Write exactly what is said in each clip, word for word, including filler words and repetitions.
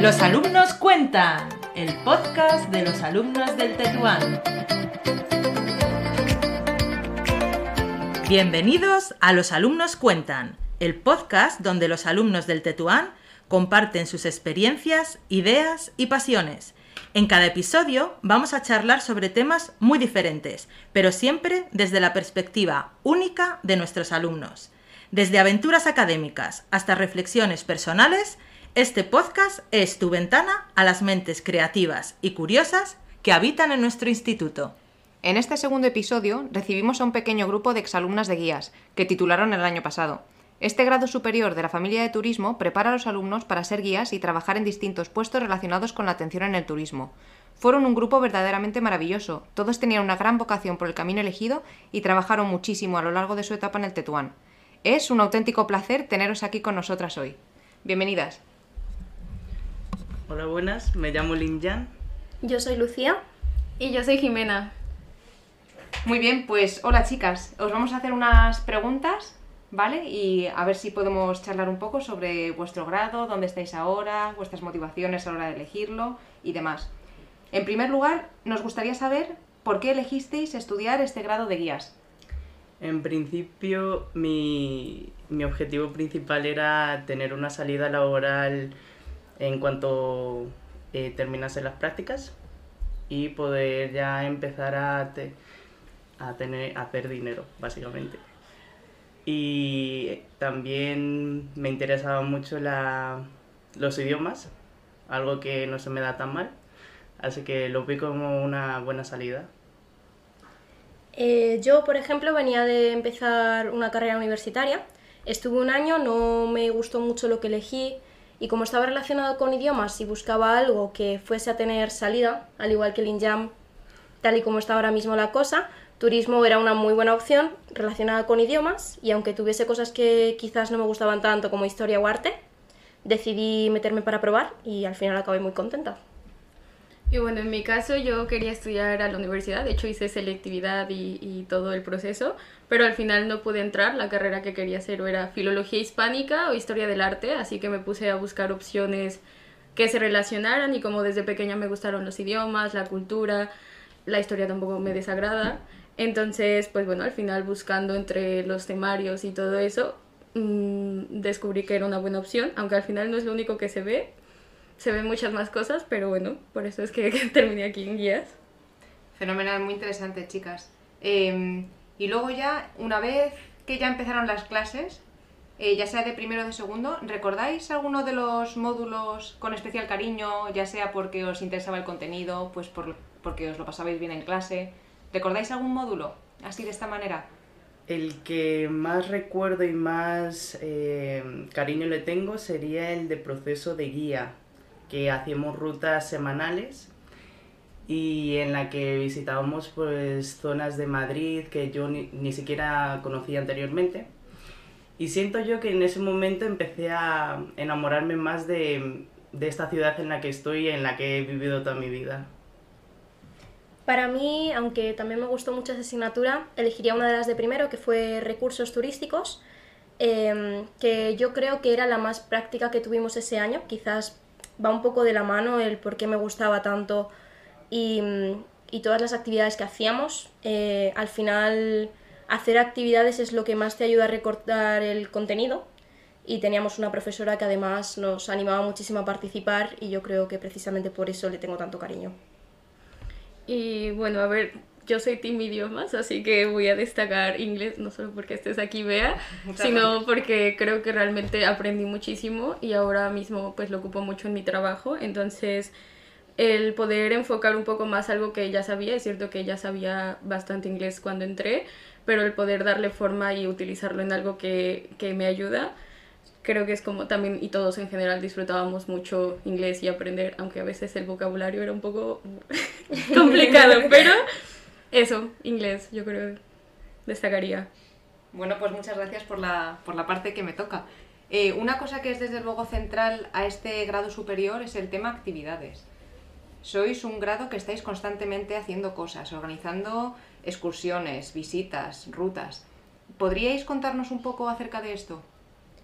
Los alumnos cuentan, el podcast de los alumnos del Tetuán. Bienvenidos a Los alumnos cuentan, el podcast donde los alumnos del Tetuán comparten sus experiencias, ideas y pasiones. En cada episodio vamos a charlar sobre temas muy diferentes, pero siempre desde la perspectiva única de nuestros alumnos. Desde aventuras académicas hasta reflexiones personales, este podcast es tu ventana a las mentes creativas y curiosas que habitan en nuestro instituto. En este segundo episodio recibimos a un pequeño grupo de exalumnas de guías, que titularon el año pasado. Este grado superior de la familia de turismo prepara a los alumnos para ser guías y trabajar en distintos puestos relacionados con la atención en el turismo. Fueron un grupo verdaderamente maravilloso, todos tenían una gran vocación por el camino elegido y trabajaron muchísimo a lo largo de su etapa en el Tetuán. Es un auténtico placer teneros aquí con nosotras hoy. Bienvenidas. Hola, buenas, me llamo Linjan. Yo soy Lucía. Y yo soy Jimena. Muy bien, pues hola chicas, os vamos a hacer unas preguntas, ¿vale? Y a ver si podemos charlar un poco sobre vuestro grado, dónde estáis ahora, vuestras motivaciones a la hora de elegirlo y demás. En primer lugar, nos gustaría saber por qué elegisteis estudiar este grado de guías. En principio, mi, mi objetivo principal era tener una salida laboral en cuanto eh, terminase las prácticas y poder ya empezar a, te, a, tener, a hacer dinero, básicamente. Y también me interesaban mucho la, los idiomas, algo que no se me da tan mal, así que lo vi como una buena salida. Eh, yo, por ejemplo, venía de empezar una carrera universitaria. Estuve un año, no me gustó mucho lo que elegí y como estaba relacionado con idiomas y buscaba algo que fuese a tener salida, al igual que el INJAM, tal y como está ahora mismo la cosa, turismo era una muy buena opción relacionada con idiomas y aunque tuviese cosas que quizás no me gustaban tanto como historia o arte, decidí meterme para probar y al final acabé muy contenta. Y bueno, en mi caso yo quería estudiar a la universidad, de hecho hice selectividad y, y todo el proceso, pero al final no pude entrar, la carrera que quería hacer o era filología hispánica o historia del arte, así que me puse a buscar opciones que se relacionaran y como desde pequeña me gustaron los idiomas, la cultura, la historia tampoco me desagrada, entonces pues bueno, al final buscando entre los temarios y todo eso, mmm, descubrí que era una buena opción, aunque al final no es lo único que se ve. Se ven muchas más cosas, pero bueno, por eso es que, que terminé aquí en guías. Fenomenal, muy interesante, chicas. Eh, y luego ya, una vez que ya empezaron las clases, eh, ya sea de primero o de segundo, ¿recordáis alguno de los módulos con especial cariño, ya sea porque os interesaba el contenido, pues por, porque os lo pasabais bien en clase? ¿Recordáis algún módulo así de esta manera? El que más recuerdo y más eh, cariño le tengo sería el de proceso de guía, que hacíamos rutas semanales y en la que visitábamos pues zonas de Madrid que yo ni, ni siquiera conocía anteriormente. Y siento yo que en ese momento empecé a enamorarme más de, de esta ciudad en la que estoy y en la que he vivido toda mi vida. Para mí, aunque también me gustó mucho esa asignatura, elegiría una de las de primero, que fue recursos turísticos, eh, que yo creo que era la más práctica que tuvimos ese año, quizás va un poco de la mano el por qué me gustaba tanto y, y todas las actividades que hacíamos. Eh, al final, hacer actividades es lo que más te ayuda a recordar el contenido y teníamos una profesora que además nos animaba muchísimo a participar y yo creo que precisamente por eso le tengo tanto cariño. Y bueno, a ver, yo soy team idiomas, así que voy a destacar inglés, no solo porque estés aquí, Bea, sino porque creo que realmente aprendí muchísimo y ahora mismo pues lo ocupo mucho en mi trabajo, entonces el poder enfocar un poco más algo que ya sabía, es cierto que ya sabía bastante inglés cuando entré, pero el poder darle forma y utilizarlo en algo que, que me ayuda, creo que es como también, y todos en general disfrutábamos mucho inglés y aprender, aunque a veces el vocabulario era un poco complicado, pero eso, inglés, yo creo, destacaría. Bueno, pues muchas gracias por la, por la parte que me toca. Eh, una cosa que es desde luego central a este grado superior es el tema actividades. Sois un grado que estáis constantemente haciendo cosas, organizando excursiones, visitas, rutas. ¿Podríais contarnos un poco acerca de esto?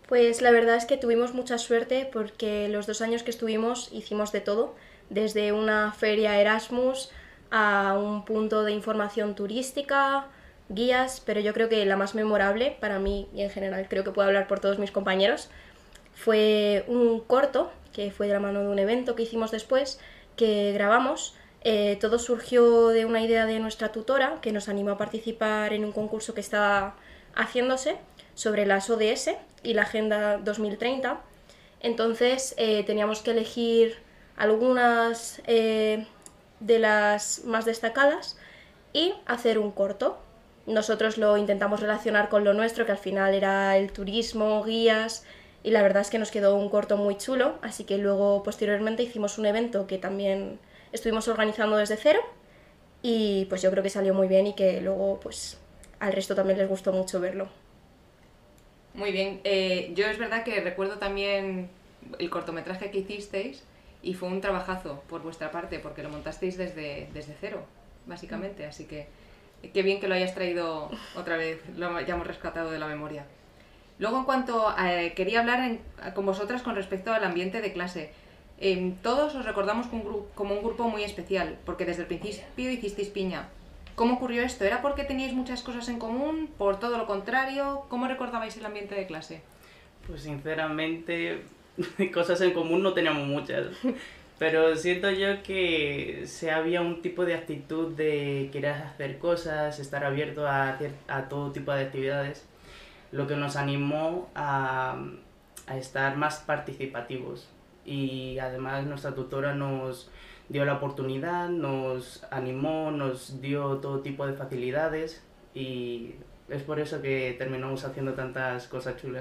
Pues la verdad es que tuvimos mucha suerte porque los dos años que estuvimos hicimos de todo, desde una feria Erasmus a un punto de información turística, guías, pero yo creo que la más memorable para mí y en general, creo que puedo hablar por todos mis compañeros, fue un corto que fue de la mano de un evento que hicimos después, que grabamos. Eh, todo surgió de una idea de nuestra tutora que nos animó a participar en un concurso que estaba haciéndose sobre las O D S y la Agenda dos mil treinta. Entonces eh, teníamos que elegir algunas eh, de las más destacadas y hacer un corto. Nosotros lo intentamos relacionar con lo nuestro, que al final era el turismo, guías, y la verdad es que nos quedó un corto muy chulo, así que luego posteriormente hicimos un evento que también estuvimos organizando desde cero y pues yo creo que salió muy bien y que luego pues al resto también les gustó mucho verlo. Muy bien, eh, yo es verdad que recuerdo también el cortometraje que hicisteis y fue un trabajazo por vuestra parte porque lo montasteis desde, desde cero, básicamente, así que qué bien que lo hayas traído otra vez, lo hayamos rescatado de la memoria. Luego, en cuanto a, eh, quería hablar en, con vosotras con respecto al ambiente de clase. Eh, todos os recordamos como un, grupo, como un grupo muy especial, porque desde el principio hicisteis piña. ¿Cómo ocurrió esto? ¿Era porque teníais muchas cosas en común? ¿Por todo lo contrario? ¿Cómo recordabais el ambiente de clase? Pues sinceramente, cosas en común no teníamos muchas. Pero siento yo que se había un tipo de actitud de querer hacer cosas, estar abierto a, a todo tipo de actividades, lo que nos animó a, a estar más participativos. Y además nuestra tutora nos dio la oportunidad, nos animó, nos dio todo tipo de facilidades y es por eso que terminamos haciendo tantas cosas chulas.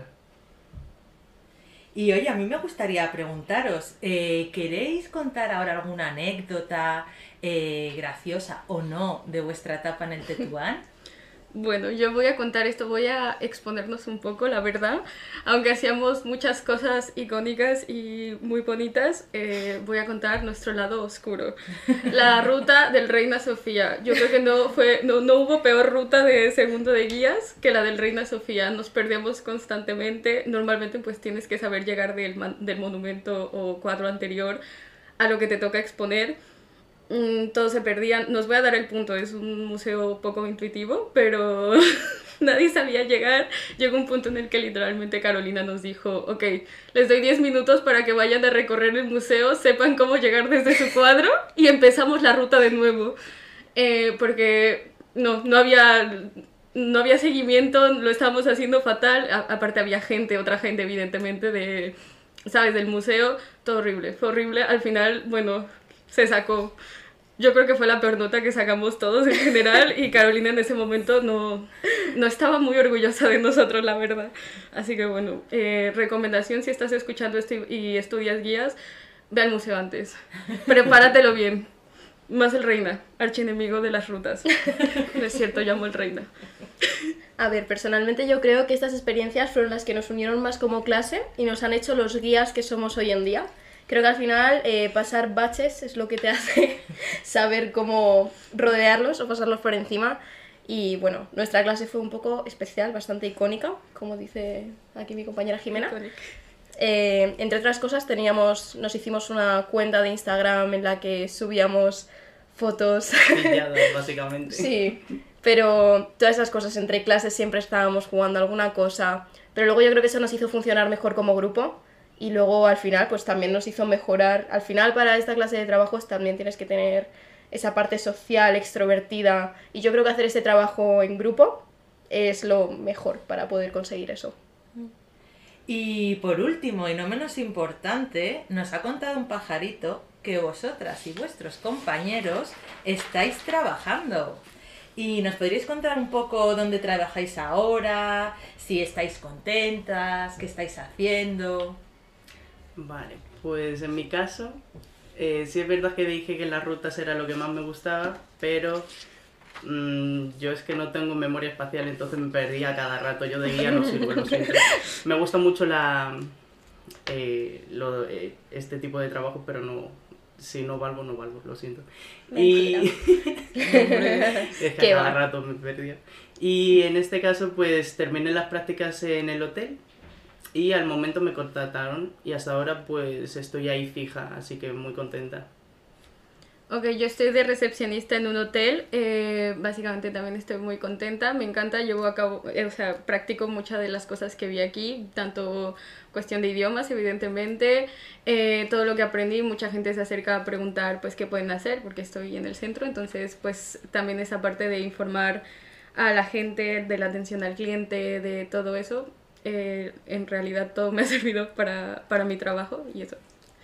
Y oye, a mí me gustaría preguntaros, eh, ¿queréis contar ahora alguna anécdota eh, graciosa o no de vuestra etapa en el Tetuán? Bueno, yo voy a contar esto, voy a exponernos un poco, la verdad. Aunque hacíamos muchas cosas icónicas y muy bonitas, eh, voy a contar nuestro lado oscuro. La ruta del Reina Sofía. Yo creo que no, fue, no, no hubo peor ruta de segundo de guías que la del Reina Sofía. Nos perdíamos constantemente. Normalmente pues tienes que saber llegar del, man, del monumento o cuadro anterior a lo que te toca exponer. Mm, todos se perdían. Nos voy a dar el punto, es un museo poco intuitivo, pero nadie sabía llegar. Llegó un punto en el que literalmente Carolina nos dijo: ok, les doy diez minutos para que vayan a recorrer el museo, sepan cómo llegar desde su cuadro y empezamos la ruta de nuevo. Eh, porque no, no había... No había seguimiento, lo estábamos haciendo fatal. A- aparte había gente, otra gente evidentemente de, ¿sabes? Del museo. Todo horrible, fue horrible. Al final, bueno, se sacó. Yo creo que fue la peor nota que sacamos todos en general y Carolina en ese momento no, no estaba muy orgullosa de nosotros, la verdad. Así que bueno, eh, recomendación si estás escuchando esto y, y estudias guías, ve al museo antes. Prepáratelo bien. Más el Reina, archienemigo de las rutas. No es cierto, llamo el Reina. A ver, personalmente yo creo que estas experiencias fueron las que nos unieron más como clase y nos han hecho los guías que somos hoy en día. Creo que al final eh, pasar baches es lo que te hace saber cómo rodearlos o pasarlos por encima. Y bueno, nuestra clase fue un poco especial, bastante icónica, como dice aquí mi compañera Jimena. Eh, entre otras cosas, teníamos, nos hicimos una cuenta de Instagram en la que subíamos fotos. Pilladas, básicamente. Sí, pero todas esas cosas entre clases siempre estábamos jugando alguna cosa. Pero luego yo creo que eso nos hizo funcionar mejor como grupo. Y luego al final pues también nos hizo mejorar. Al final para esta clase de trabajos también tienes que tener esa parte social, extrovertida. Y yo creo que hacer este trabajo en grupo es lo mejor para poder conseguir eso. Y por último, y no menos importante, nos ha contado un pajarito que vosotras y vuestros compañeros estáis trabajando. Y nos podríais contar un poco dónde trabajáis ahora, si estáis contentas, qué estáis haciendo. Vale, pues en mi caso, eh, sí es verdad que dije que las rutas era lo que más me gustaba, pero mmm, yo es que no tengo memoria espacial, entonces me perdía cada rato. Yo de guía no sirvo, lo siento. Me gusta mucho la, eh, lo, eh, este tipo de trabajo, pero no, si no valgo, no valgo, lo siento. Y es que ¿Qué cada va? rato me perdía. Y en este caso, pues terminé las prácticas en el hotel y al momento me contrataron y hasta ahora pues estoy ahí fija, así que muy contenta. Ok, yo estoy de recepcionista en un hotel, eh, básicamente también estoy muy contenta, me encanta, llevo a cabo, eh, o sea, practico muchas de las cosas que vi aquí, tanto cuestión de idiomas, evidentemente, eh, todo lo que aprendí, mucha gente se acerca a preguntar, pues, qué pueden hacer, porque estoy en el centro, entonces, pues, también esa parte de informar a la gente, de la atención al cliente, de todo eso, eh, en realidad todo me ha servido para, para mi trabajo y eso.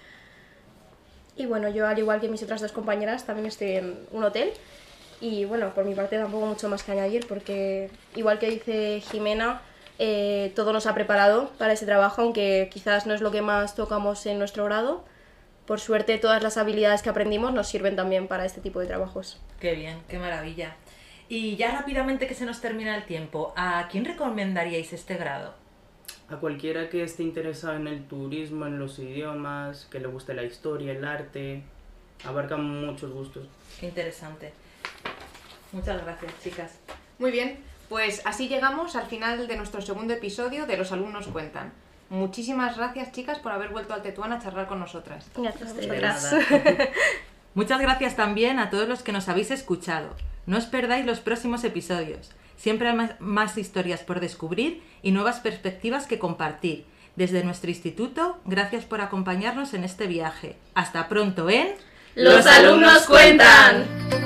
Y bueno, yo al igual que mis otras dos compañeras también estoy en un hotel y bueno, por mi parte tampoco mucho más que añadir porque igual que dice Jimena, eh, todo nos ha preparado para ese trabajo, aunque quizás no es lo que más tocamos en nuestro grado. Por suerte todas las habilidades que aprendimos nos sirven también para este tipo de trabajos. Qué bien, qué maravilla. Y ya rápidamente que se nos termina el tiempo, ¿a quién recomendaríais este grado? A cualquiera que esté interesado en el turismo, en los idiomas, que le guste la historia, el arte, abarca muchos gustos. Qué interesante. Muchas gracias, chicas. Muy bien, pues así llegamos al final de nuestro segundo episodio de Los Alumnos Cuentan. Muchísimas gracias, chicas, por haber vuelto al Tetuán a charlar con nosotras. Gracias a De vosotras. nada. Muchas gracias también a todos los que nos habéis escuchado. No os perdáis los próximos episodios. Siempre hay más, más historias por descubrir y nuevas perspectivas que compartir. Desde nuestro instituto, gracias por acompañarnos en este viaje. Hasta pronto en... ¡Los alumnos cuentan!